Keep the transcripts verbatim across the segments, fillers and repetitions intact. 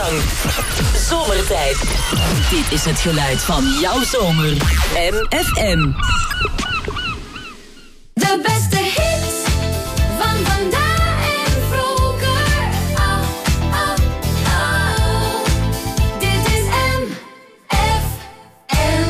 lang. Zomertijd. Dit is het geluid van jouw zomer. M F M. De beste hits van vandaag en vroeger. Oh, oh, oh. Dit is M F M.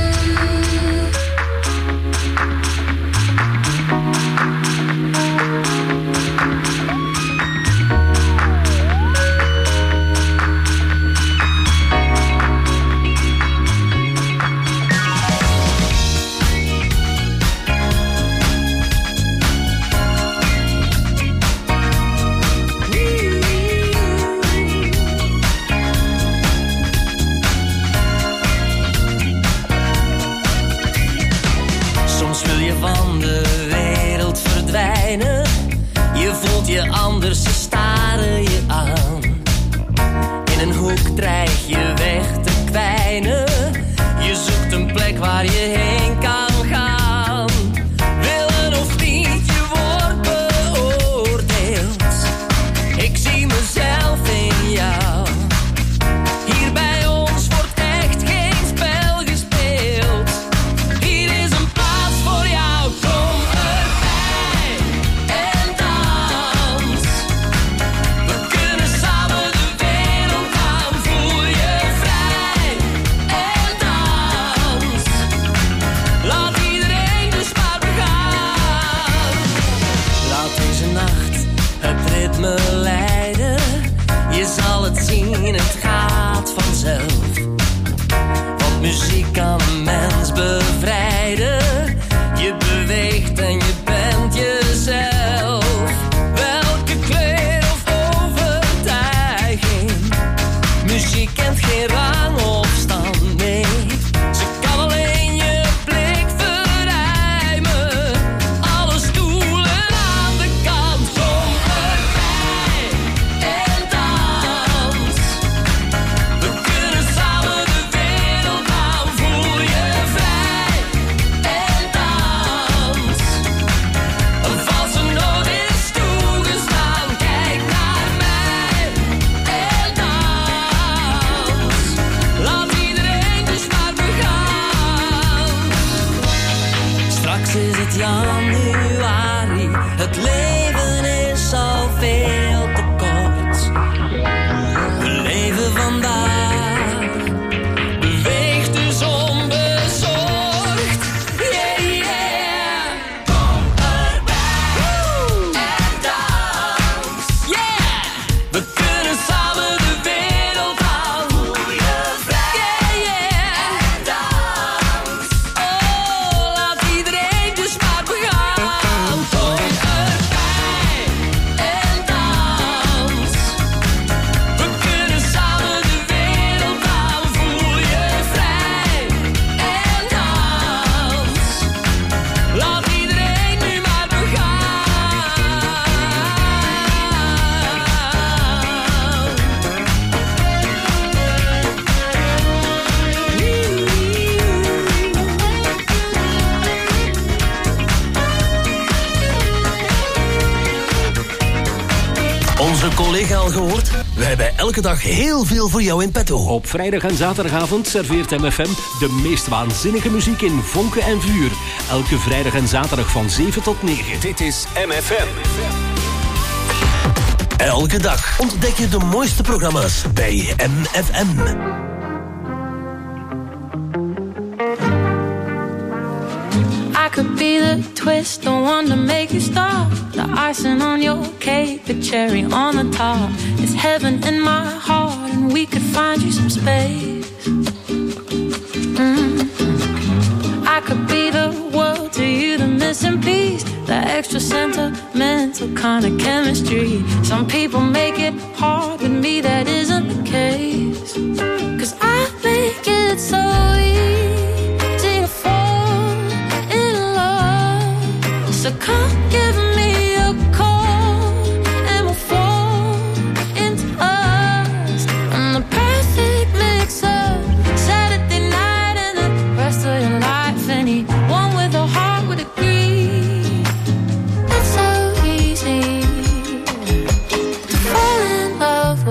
Je voelt je anders, ze staren je aan. In een hoek dreig je weg te kwijnen. Je zoekt een plek waar je heen kan gaan. Willen of niet, je wordt beoordeeld. Ik zie mezelf in jou. Hier bij ons wordt echt geen spel gespeeld. Hier is een plaats voor jou, kom erbij en dans. We kunnen samen de wereld aan, voel je vrij en dans. Laat iedereen dus maar begaan. Laat deze nacht het ritme leiden. Je zal het zien, het gaat vanzelf. Want muziek kan een mens bevrijden. Je beweegt en je bent jezelf. Welke kleur of overtuiging. Muziek kent geen rang of stand, nee. Ze kan alleen je blik verruimen. Alle stoelen aan de kant, kom erbij en dans. We kunnen samen de wereld aan, voel je vrij en dans. Een valse noot is toegestaan, kijk naar mij en dans. Laat iedereen dus maar begaan. Straks is het januari, het leven is al veel te kort. We leven vandaag, beweeg dus onbezorgd. Yeah, yeah. Kom erbij en dans. Yeah. We kunnen samen de wereld aan. Voel je vrij yeah, yeah. en dans. Oh, laat iedereen dus maar begaan. Kom erbij en dans. We kunnen samen de wereld aan. Voel je vrij en dans. Laat iedereen nu maar begaan. Onze collega al gehoord? We hebben elke dag heel veel voor jou in petto. Op vrijdag en zaterdagavond serveert M F M de meest waanzinnige muziek in vonken en vuur. Elke vrijdag en zaterdag van zeven tot negen. Dit is M F M. Elke dag ontdek je de mooiste programma's bij M F M. I could be the twist, the one to make you stop. The icing on your cake, the cherry on the top. It's heaven in my heart, and we could find you some space. Mm-hmm. I could be the world to you, the missing piece, the extra sentimental kind of chemistry. Some people make it hard, with me that isn't the case. 'Cause I make it so easy to fall in love. So come give me a call and we'll fall into us. I'm the perfect mix of Saturday night and the rest of your life. Anyone with a heart would agree. It's so easy to fall in love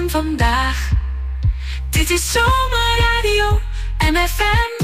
van vandaag. Dit is Zomerradio M F M.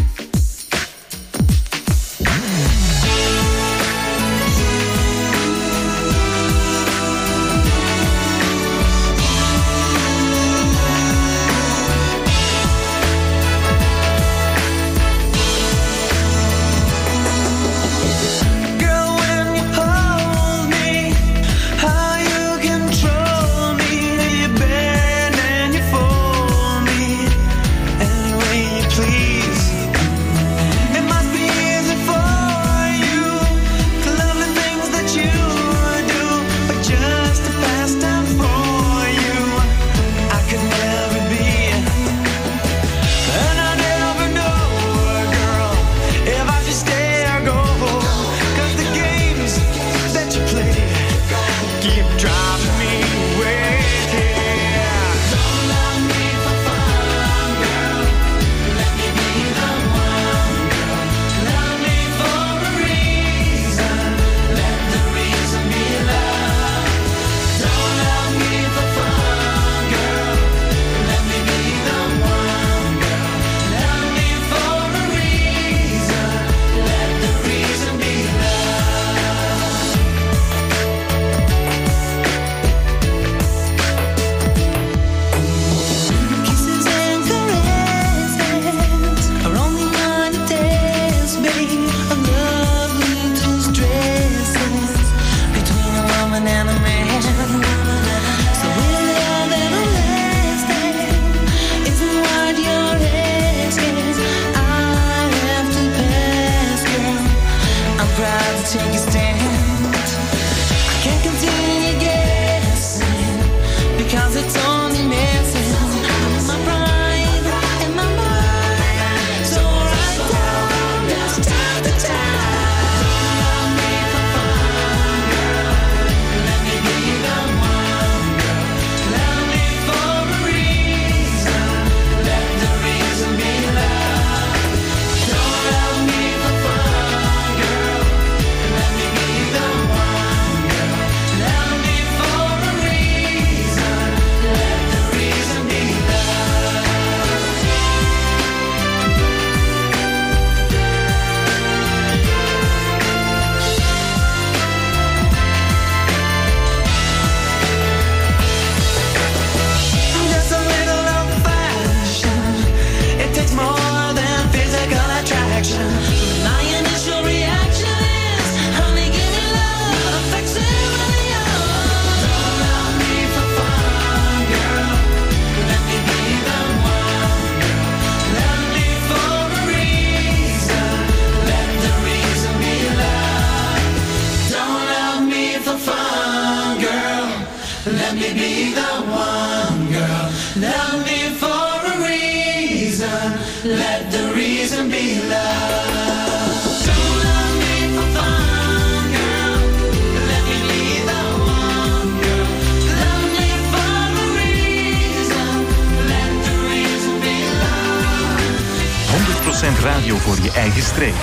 Radio voor je eigen streek.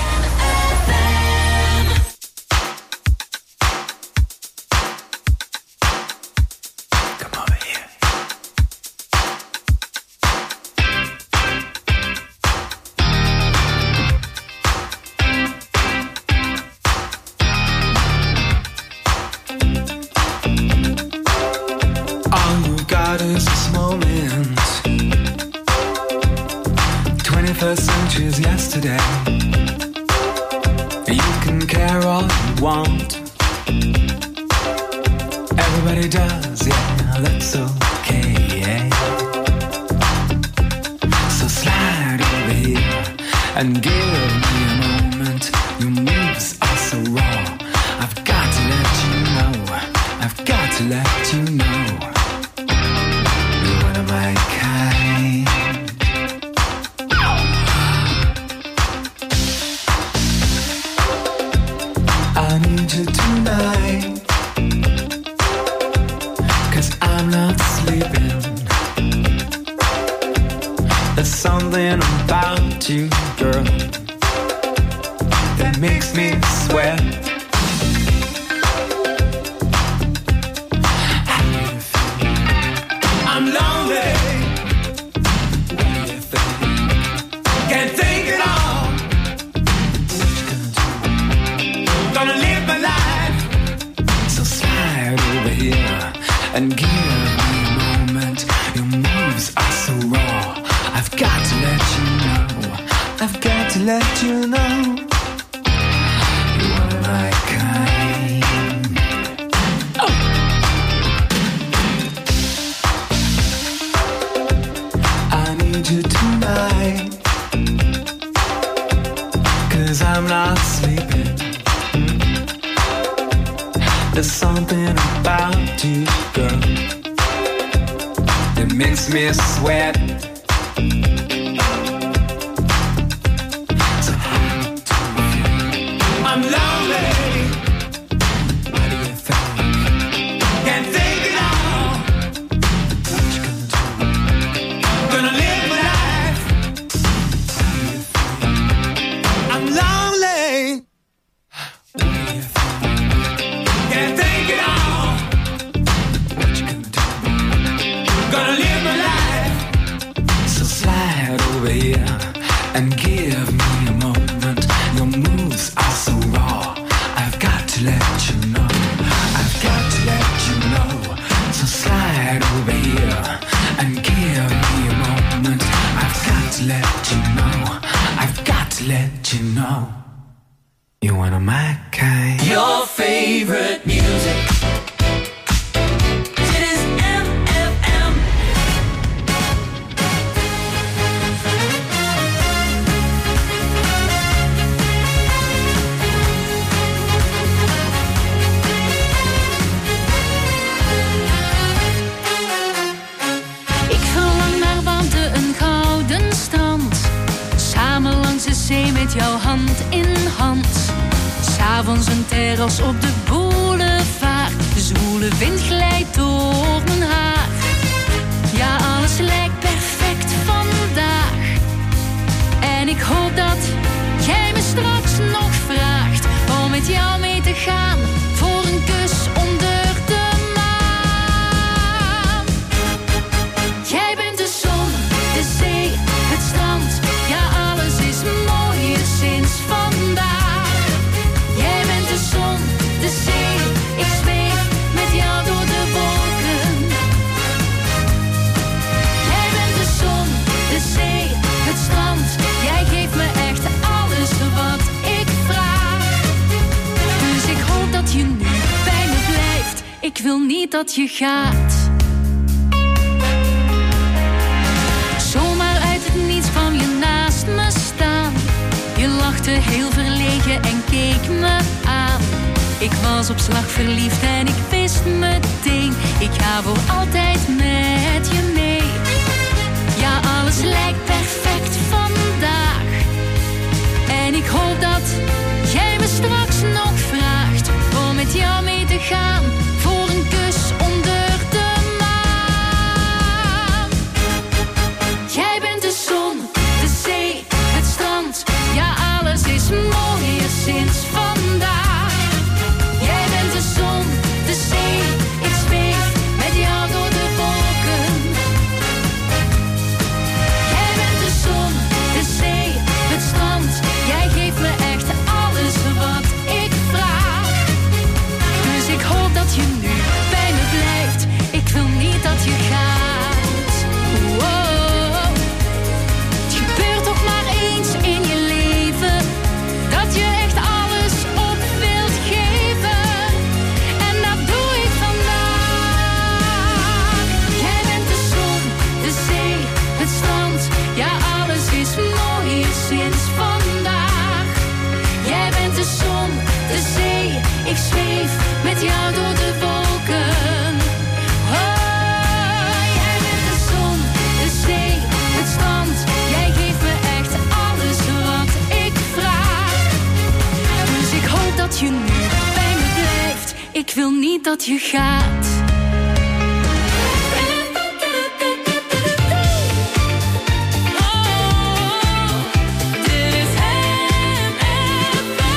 I'm lonely. and give me a moment. Your moves are so raw. I've got to let you know. I've got to let you know. You are my kind. Oh. I need you tonight, 'cause I'm not sleeping. There's something about you, girl, that makes me sweat. So I'm lonely. What do you think? Can't think it all. What you gonna do? Gonna live my life. What do you think? I'm lonely. What do you think? Can't think it all. What you gonna do? Gonna live my life. So slide over here and give me a moment. Your moves are so raw. I've got to let you know. I've got to let you know. So slide over here and give me a moment. I've got to let you know. I've got to let you know. You're one of my kind. Your favorite music. Dit is M F M. Ik verlang naar warmte, een gouden strand. Samen langs de zee met jouw hand in hand. S'avonds een terras op de boulevard. De zwoele wind glijdt door mijn haar. Ja, alles lijkt perfect vandaag. En ik hoop dat jij me straks nog vraagt om met jou mee te gaan voor een kus onder de maan. Jij bent de zon, de zee, het strand. Ja, alles is mooier sinds vandaag. Jij bent de zon, de zee, ik zweef met jou door de wolken. Jij bent de zon, de zee, het strand. Jij geeft me echt alles wat ik vraag. Dus ik hoop dat je nu bij me blijft. Ik wil niet dat je gaat. Zomaar uit het niets kwam je naast me staan. Je lachte heel verlegen en keek me aan. Ik was op slag verliefd en ik wist meteen, ik ga voor altijd met je mee. Ja, alles lijkt perfect vandaag. En ik hoop dat jij me straks nog vraagt om met jou mee te gaan voor een kus onder de maan. Jij bent de zon, de zee, het strand. Ja, alles is mooier sinds vandaag. Jij bent de zon, de zee, ik zweef met jou door de wolken. Jij bent de zon, de zee, het strand. Jij geeft me echt alles wat ik vraag. Dus ik hoop dat je nu bij me blijft. Ik wil niet dat je gaat. Wow. Het gebeurt toch maar eens in je leven dat je echt alles op wilt geven. En dat doe ik vandaag. Jij bent de zon, de zee, het strand. Ja, alles is mooier sinds vandaag. Jij bent de zon, de zee, ik zweef met jou door de wolken. Oh, jij bent de zon, de zee, het strand. Jij geeft me echt alles wat ik vraag. Dus ik hoop dat je nu bij me blijft. Ik wil niet dat je gaat. Oh, dit is M F M.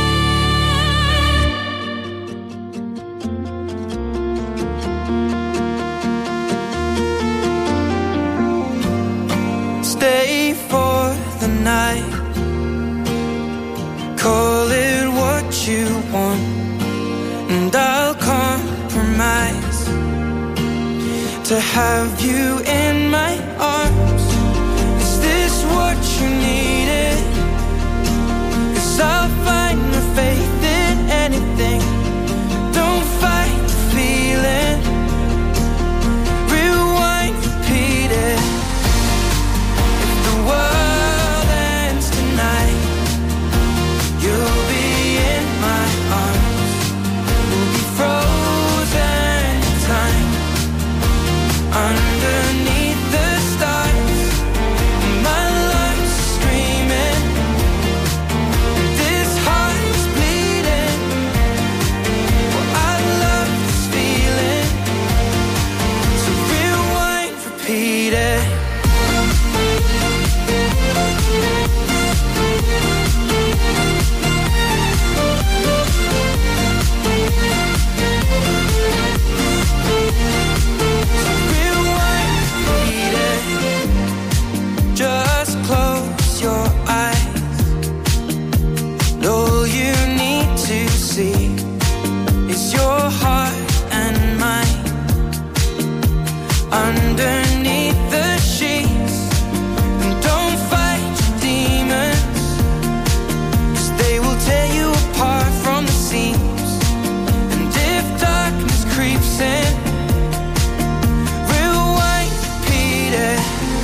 Stay for the night. Call it what you want, and I'll compromise. to have you in my arms. Is this what you needed? 'Cause I'll find my faith in anything. Don't fight the feeling. Rewind, repeat it. If the world ends tonight, you'll be in my arms. We'll be frozen in time, underneath the stars. My lungs are screaming, this heart is bleeding. Well, I love this feeling. So rewind, repeat it. Just close your eyes. All you need to see is your heart and mine underneath the sheets. And don't fight your demons, 'cause they will tear you apart from the seams. And if darkness creeps in, rewind, repeat it.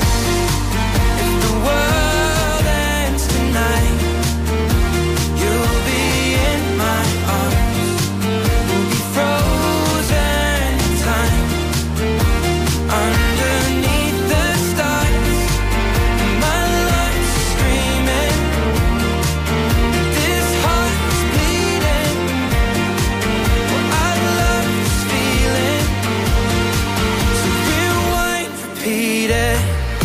World ends tonight, you'll be in my arms. We'll be frozen in time, underneath the stars. My lungs are screaming, this heart is bleeding. Well, I love this feeling. So rewind, repeat it.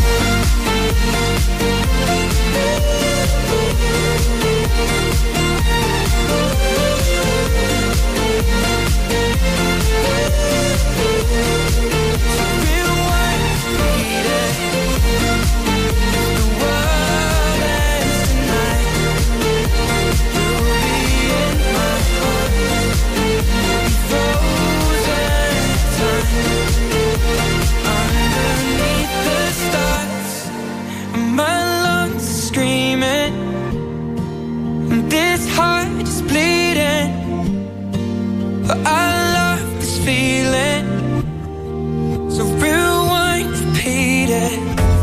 This heart is bleeding. I love this feeling. So rewind, repeat it.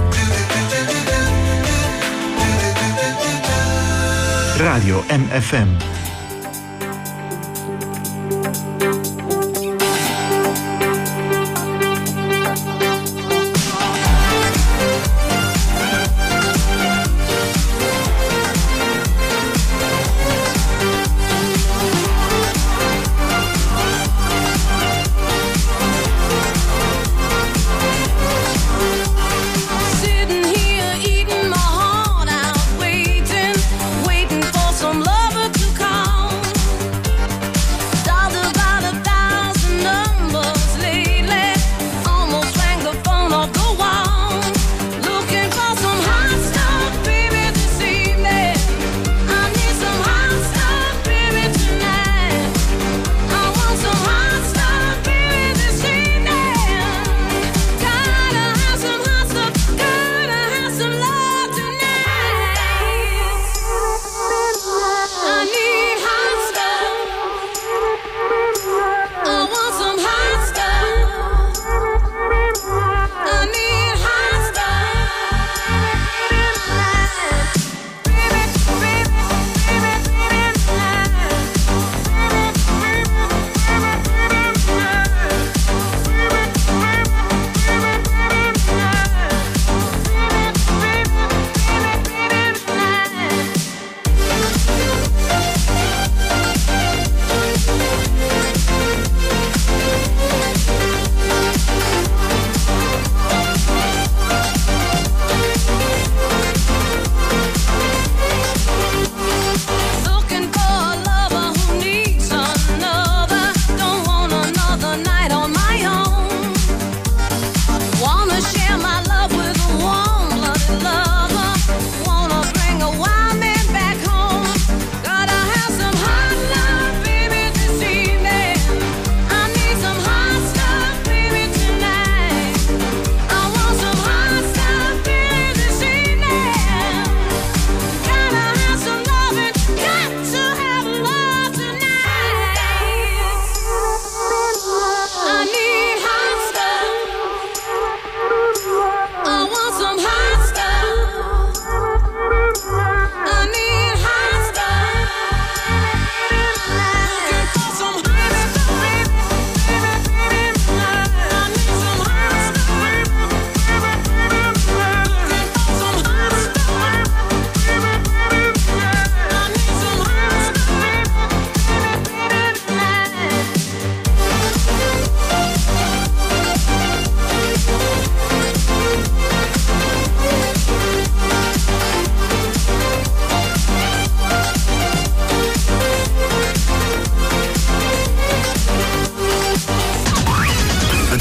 Radio M F M. Sitting here eating my heart out, waiting, waiting for some lover to come.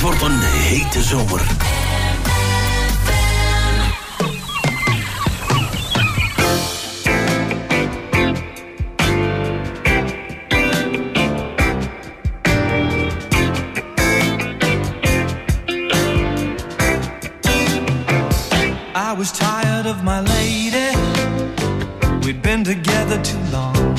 wordt een hete zomer. I was tired of my lady. We'd been together too long.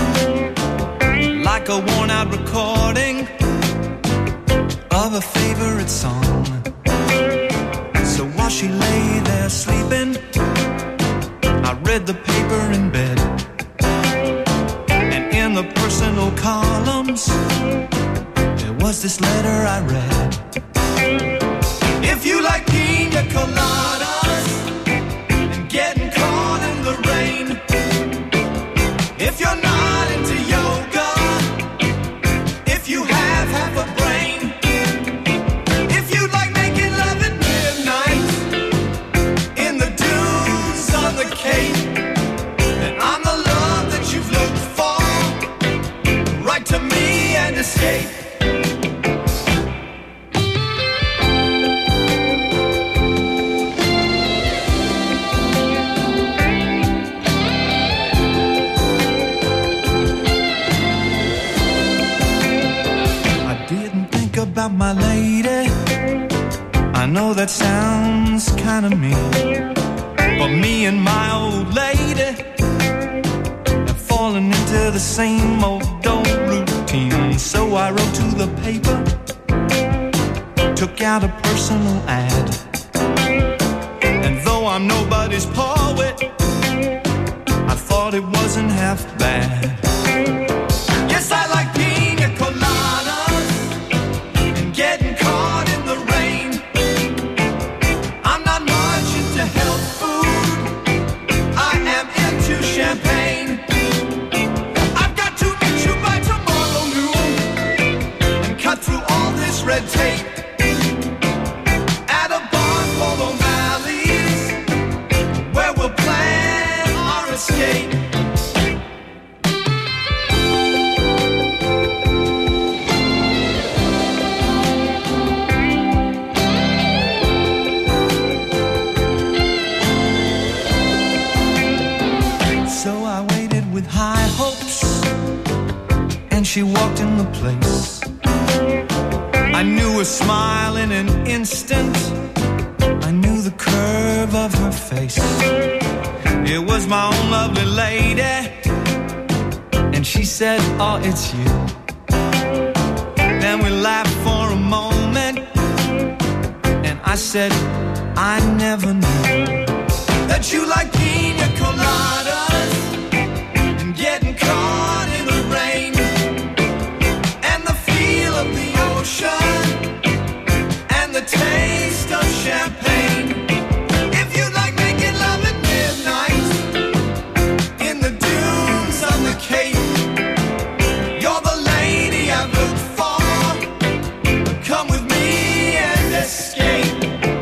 Like a worn out recording of a favorite song. So while she lay there sleeping, I read the paper in bed. And in the personal columns, there was this letter I read. If you like pina coladas and getting caught in the rain, if you're not into yoga, if you have half a brain, if you like making love at midnight in the dunes on the Cape, then I'm the love that you've looked for. Write to me and escape. About my lady, I know that sounds kind of mean, but me and my old lady have fallen into the same old old routine. So I wrote to the paper, took out a personal ad, and though I'm nobody's poet, I thought it wasn't half bad. Yes, I like pina coladas, getting caught in the rain. I'm not much into health food, I am into champagne. I've got to meet you by tomorrow noon and cut through all this red tape at a bar called O'Malley's, where we'll plan our escape. High hopes, and she walked in the place. I knew her smile in an instant, I knew the curve of her face. It was my own lovely lady, and she said, oh, it's you. Then we laughed for a moment, and I said, I never knew that you like pina coladas, getting caught in the rain, and the feel of the ocean, and the taste of champagne. If you like making love at midnight in the dunes on the Cape, you're the lady I've looked for. Come with me and escape.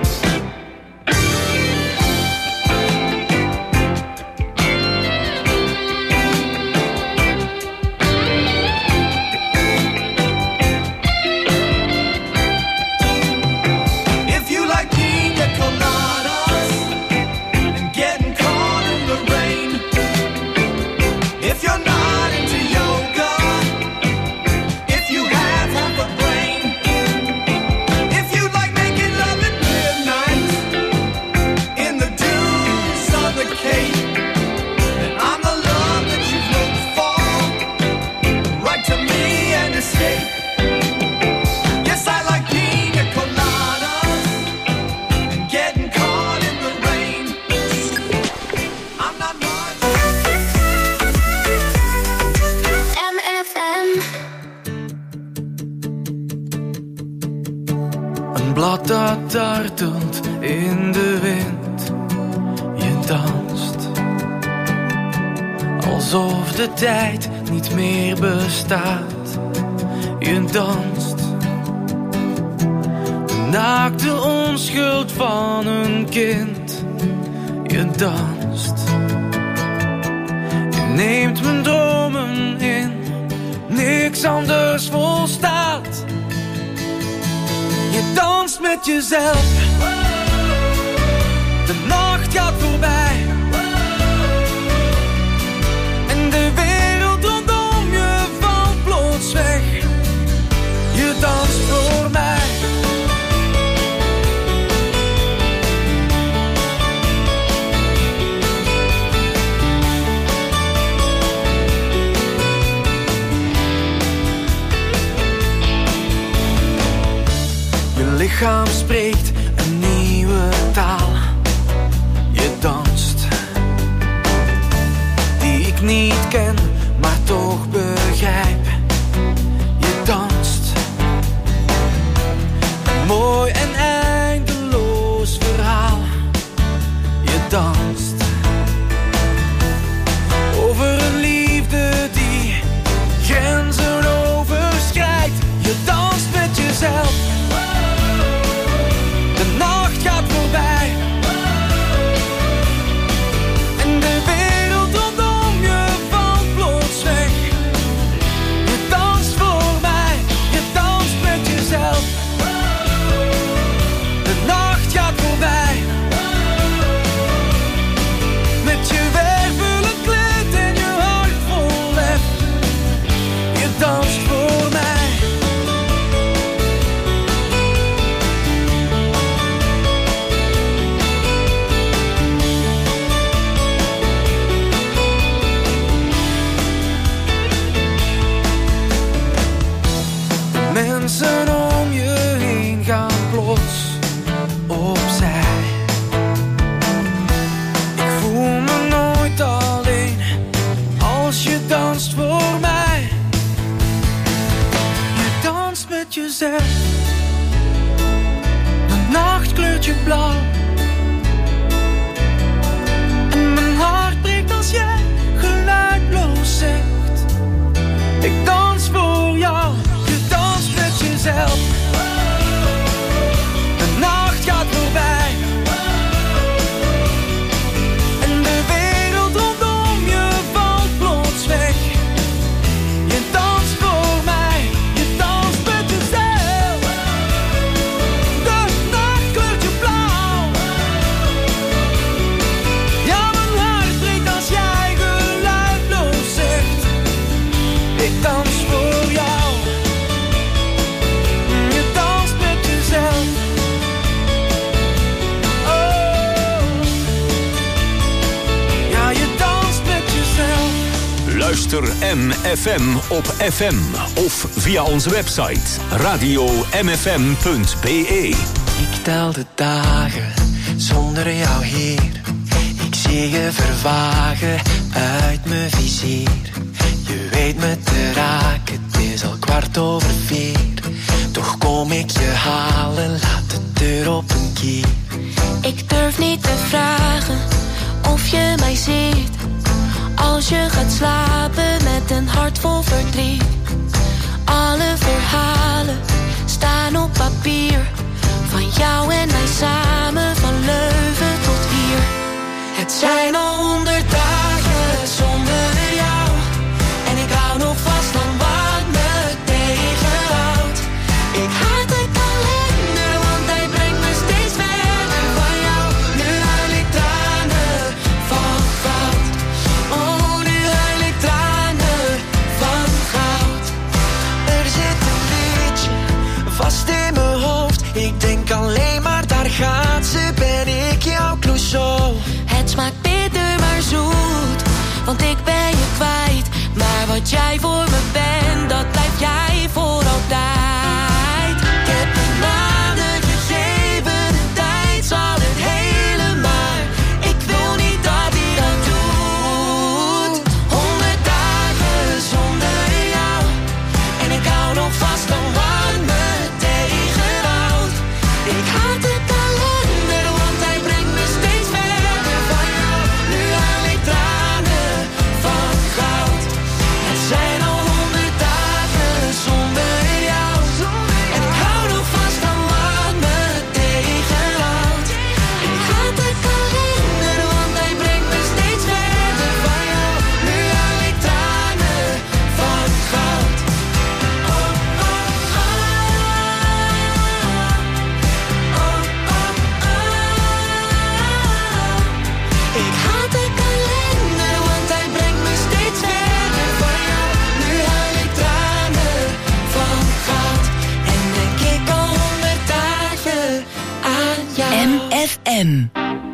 blad dat dartelt in de wind. Je danst alsof de tijd niet meer bestaat. Je danst de naakte onschuld van een kind. Je danst, je neemt mijn dromen in, niks anders volstaat. Je met jezelf. De nacht gaat voorbij en de wereld rondom je valt plots weg. Je danst voor mij. Je lichaam spreekt een nieuwe taal. Je danst, die ik niet ken, maar toch begrijp. Je danst, een mooi en eindeloos verhaal. Je danst, over een liefde die grenzen overschrijdt. Je danst met jezelf. De nacht gaat voorbij en de wereld rondom je valt plots weg. Je danst voor mij, je danst met jezelf. De nacht gaat voorbij met je wervelend kleed en je hart vol lef. Je danst voor mij. Mensen om je heen gaan plots opzij. Ik voel me nooit alleen als je danst voor mij. Je danst met jezelf. De nacht kleurt je blauw en mijn hart breekt als jij geluidloos zegt: ik dans voor jou. Jezelf. De nacht gaat voorbij en de wereld rondom je valt plots weg. Je danst voor mij, je danst met jezelf. De nacht kleurt je blauw. Ja, mijn hart breekt als jij geluidloos zegt: ik dans voor jou. Luister M F M op F M of via onze website radio m f m punt b e. Ik tel de dagen zonder jou hier. Ik zie je vervagen uit mijn vizier. Je weet me te raken, het is al kwart over vier. Toch kom ik je halen, laat de deur op een kier. Ik durf niet te vragen of je mij ziet. Als je gaat slapen met een hart vol verdriet. Alle verhalen staan op papier. Van jou en mij samen, van Leuven tot hier. Het zijn al honderd dagen zonder jou. En ik hou nog vast aan wat me tegenhoudt. Ik haat de kalender, want hij brengt me steeds verder van jou. Nu huil ik tranen van goud. Oh, nu huil ik tranen van goud. Er zit een liedje vast in mijn hoofd. Ik denk alleen maar, daar gaat ze, ben ik jouw Clouseau. Het smaakt bitter maar zoet, want ik ben je kwijt. Maar wat jij voor me bent, dat blijf jij voor altijd. Ik heb je naden gegeven, de tijd zal het hele maar. Ik wil niet dat hij dat doet. Honderd dagen zonder jou. En ik hou nog vast aan wat me tegenhoudt. Ik haat de kalender, want hij brengt me steeds verder van jou. Nu huil ik tranen van goud. Het zijn al honderd dagen zonder jou. M.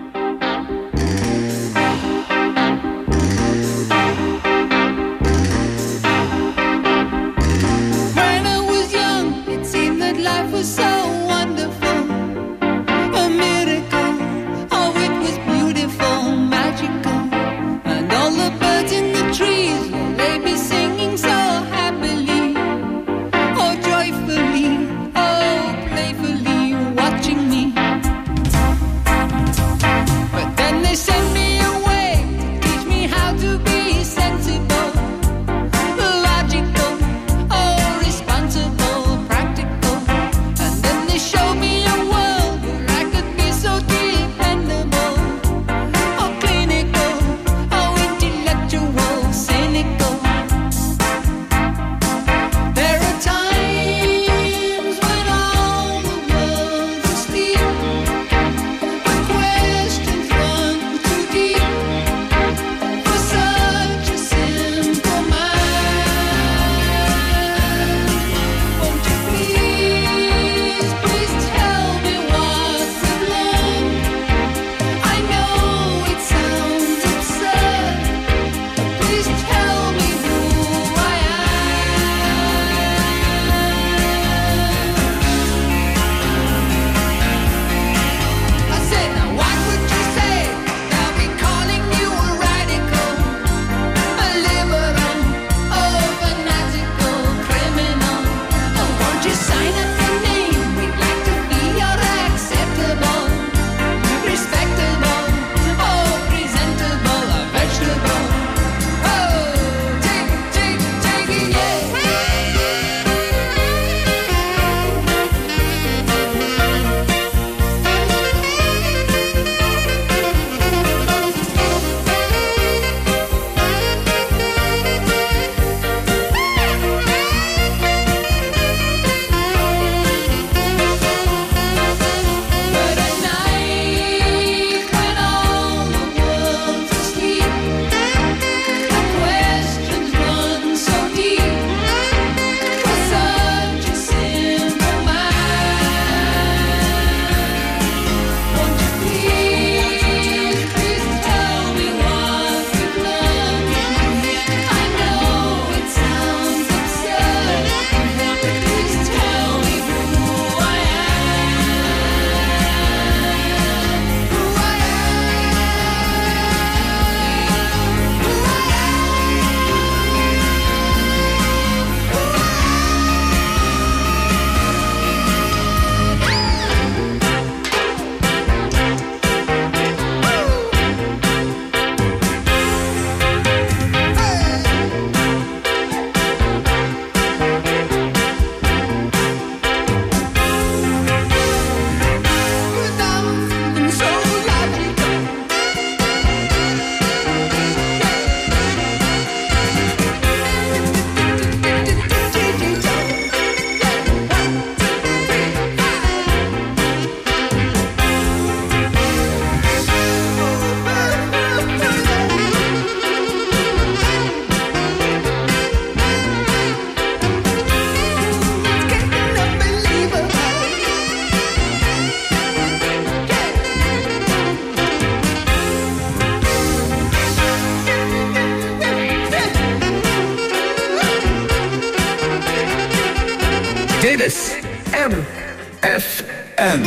When I was young, it seemed that life was so wonderful, a miracle. Oh, it was beautiful, magical, and all the birds in the trees, well, they'd be singing so happily, oh, joyfully, oh, playfully, watching me. But then they sent me away to teach me how to be sensible, logical, oh, responsible, practical. And then they showed me a world where I could be so dependable, oh, clinical, oh, intellectual, cynical. There are times when all the world's asleep, when questions run too deep for such a simple mind. Won't you please, please tell me what I've learned? I know it sounds absurd, but please tell me who I am. I said, now what would you say? They'll be calling you a radical, a liberal, oh, fanatical, criminal. Oh, won't you sign up your name? We'd like to be your acceptable, respectable, oh, presentable, a vegetable. Oh, take, take, take it, yeah. But at night, when all the world's asleep, the questions run so deep for such a simple mind. Won't you please, please tell me what you've learned? I know it sounds absurd, but please tell me who I am. Who I am so logical. Dit is M F M.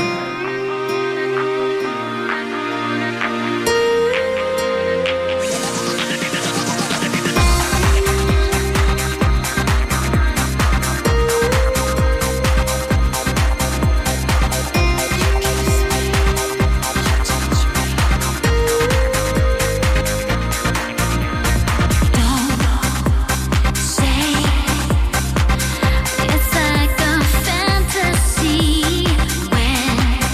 It's like a fantasy when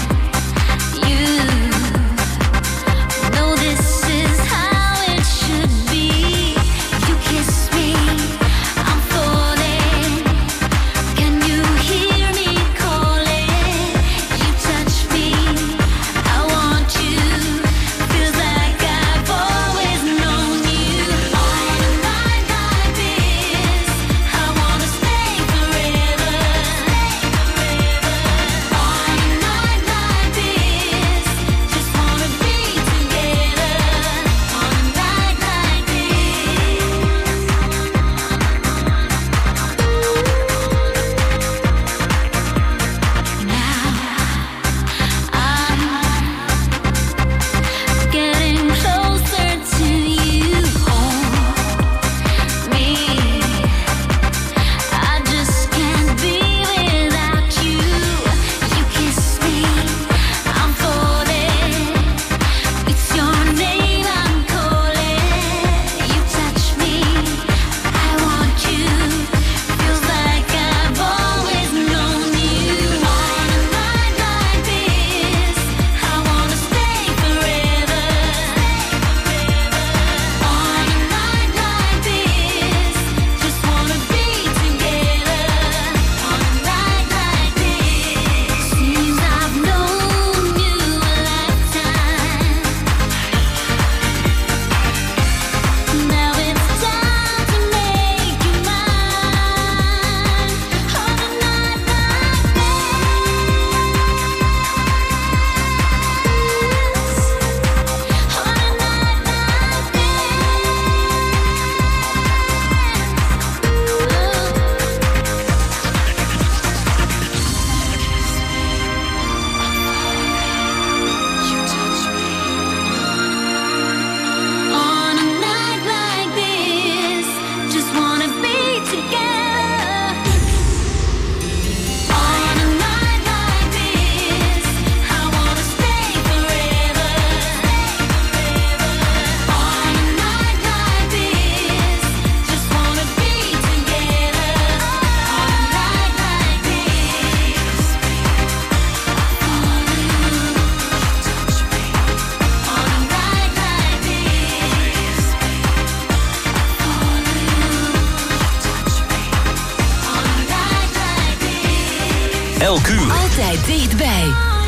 Elk uur. Altijd dichtbij.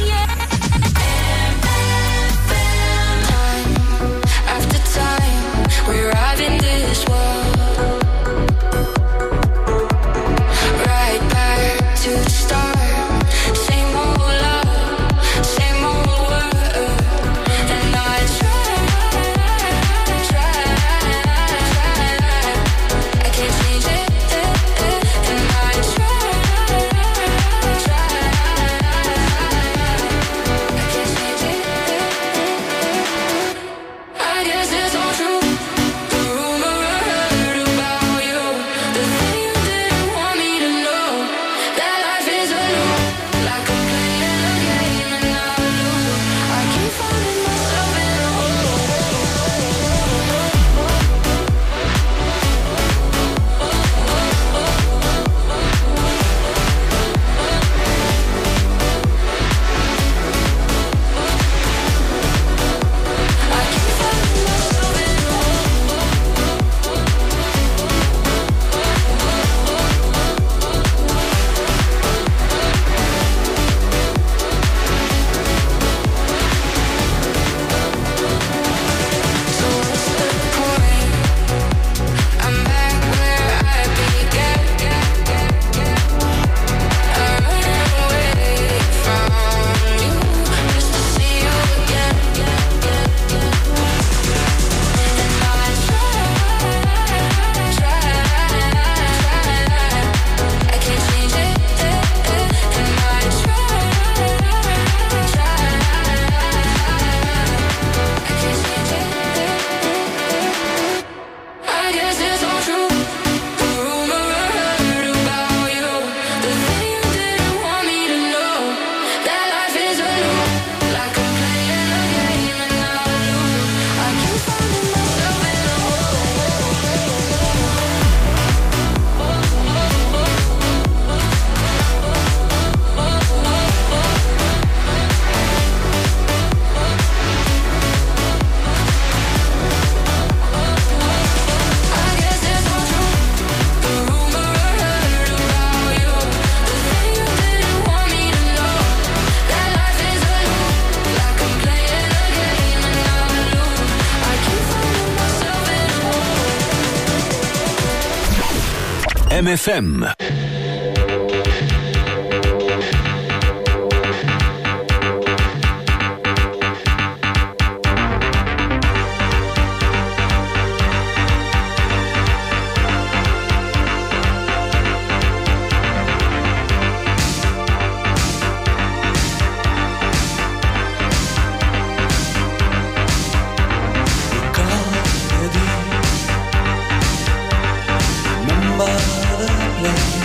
After time, we arrive in this world. Right back to the start. Same old love, same old world. And I try, try, try. I can't change it. And I try, try. I can't change it. I guess it's all true. The rumor I heard about you, the thing you didn't want me to know, that life is a loop, like I'm playing a game and I lose. I keep finding myself in a hole. I keep finding myself in a hole. So what's the point? I'm back where I began. I run away from you just to see you again. And I try, try, try. I can't change it. And I try, try. I can't change it. I guess it's all true. The rumor I heard about you, the thing you didn't want me to know, that life is a loop, like I'm playing a game and I lose. I keep finding myself in a hole. I guess it's all true. The rumor I heard about you, the thing you didn't want me to know, that life is a loop, like I'm playing a game and I lose. I keep finding myself in a hole. M F M. Remember the place.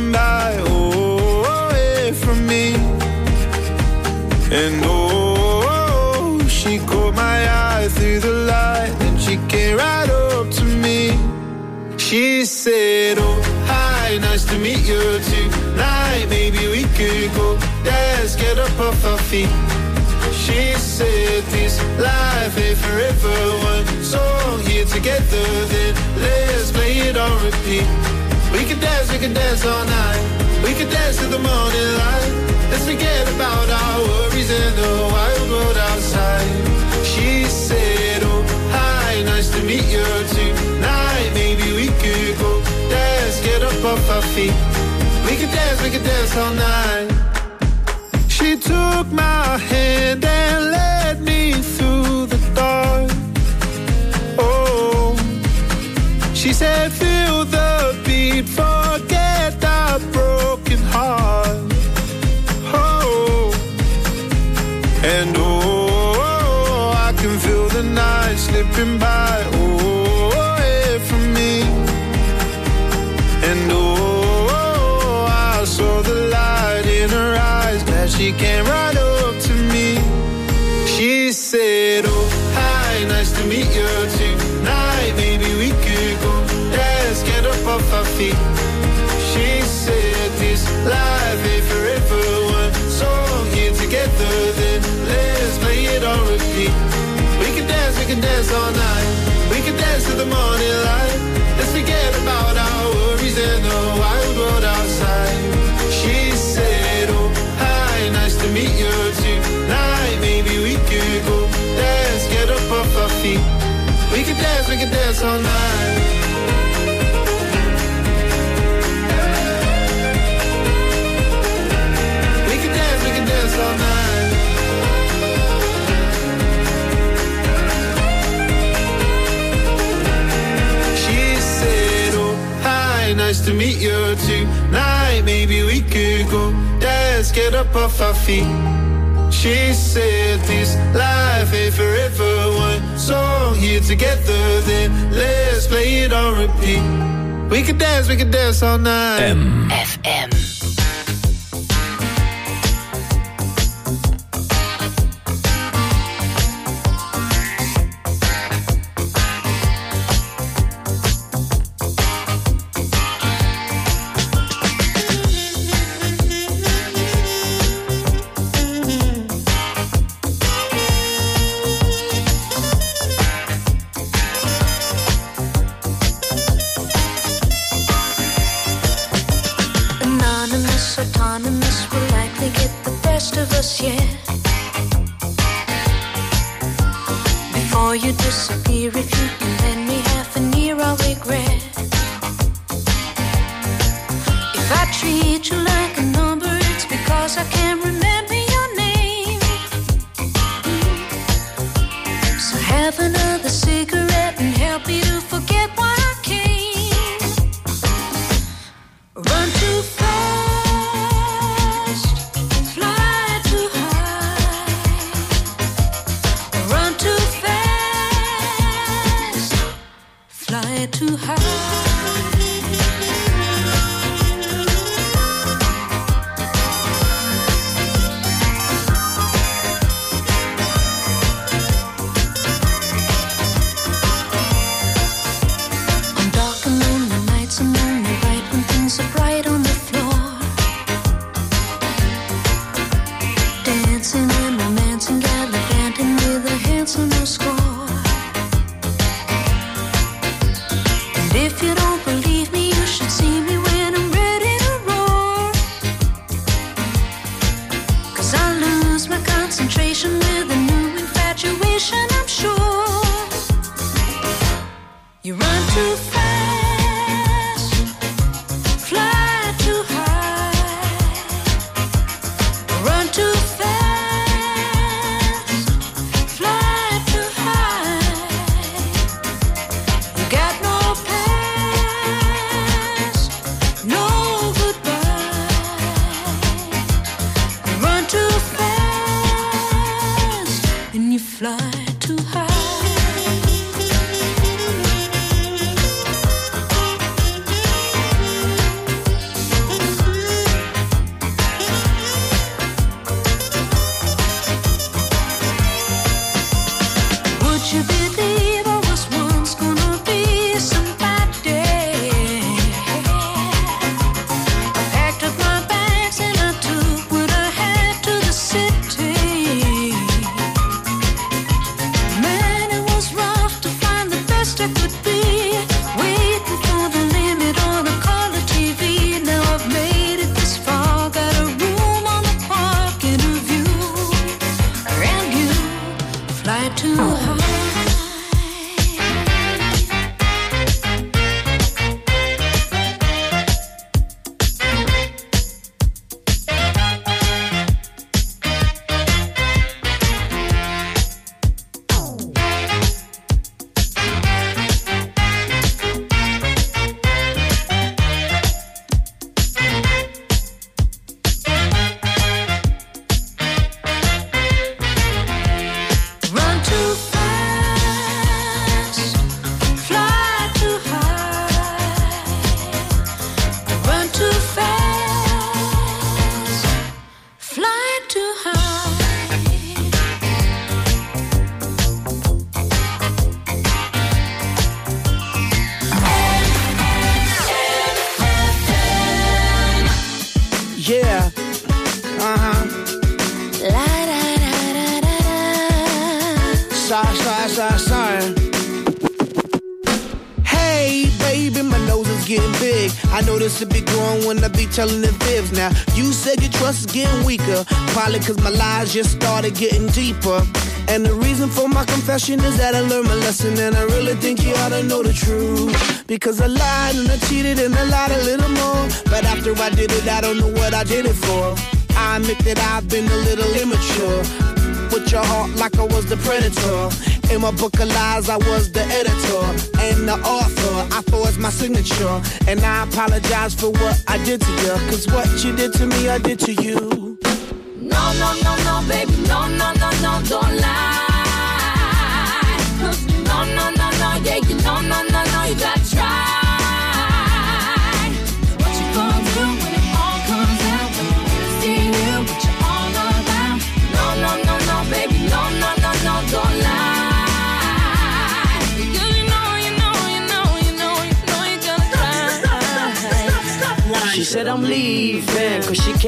slipping by, oh, away from me. And oh, she caught my eye through the light, and she came right up to me. She said, oh, hi, nice to meet you tonight. Maybe we could go dance, get up off our feet. She said this life ain't forever. One song here together, then let's play it on repeat. We can dance, we can dance all night. We can dance to the morning light. Let's forget about our worries and the wild world outside. She said, oh, hi, nice to meet you tonight. Maybe we could go dance, get up off our feet. We can dance, we can dance all night. She took my hand and led me through the dark. Oh, she said, feel the beat, forget our broken heart. Oh, and oh, I can feel the night slipping by, oh, away from me. And oh, I saw the light in her eyes, glad she came right up to me. She said, oh, hi, nice to meet you tonight. Maybe we could go dance, get up off our feet. She said this life ain't forever. One song here together, then let's play it on repeat. We can dance, we can dance all night. We can dance to the morning light. Let's forget about our worries and the wild world outside. She said, oh, hi, nice to meet you tonight. Maybe we could go dance, get up off our feet. We can dance, we can dance all night. We can dance, we can dance all night. She said, oh, hi, nice to meet you tonight. Maybe we could go dance, get up off our feet. She said this life ain't forever. One song here together, then let's play it on repeat. We can dance, we can dance all night. M F M. Autonomous will likely get the best of us, yeah. Before you disappear, if you can lend me half an ear, I'll regret. If I treat you like a number, it's because I can't remember your name. So have another cigarette and help me to forget why I came. Run too fast. Too high. On dark and lonely nights, I'm only right when things are bright on the floor. Dancing and romancing, gallivanting with a handsome score. If you don't believe me, you should see me when I'm ready to roar. 'Cause I lose my concentration with a new infatuation, I'm sure. You run too fast, fly too high. Run too fast, fly too high. You got no fly too high. Yeah. Uh-huh. La da da da da da. Sorry, sorry, sorry, sorry. Hey, baby, my nose is getting big. I know this will be growing when I be telling the fibs. Now, you said your trust is getting weaker. Probably cause my lies just started getting deeper. And the reason for my confession is that I learned my lesson. And I really think you ought to know the truth. Because I lied and I cheated and I lied a little more. But after I did it, I don't know what I did it for. I admit that I've been a little immature. With your heart like I was the predator. In my book of lies, I was the editor and the author. I forged my signature, and I apologize for what I did to you. Cause what you did to me, I did to you. No, no, no, no, baby, no, no, no, no, don't lie. No, no, no, no, yeah, you no, no, no, no, you gotta try. What you gonna do when it all comes out? When you really see you, what you all about? No, no, no, no, baby, no, no, no, no, don't lie. She said I'm leaving, cause she can't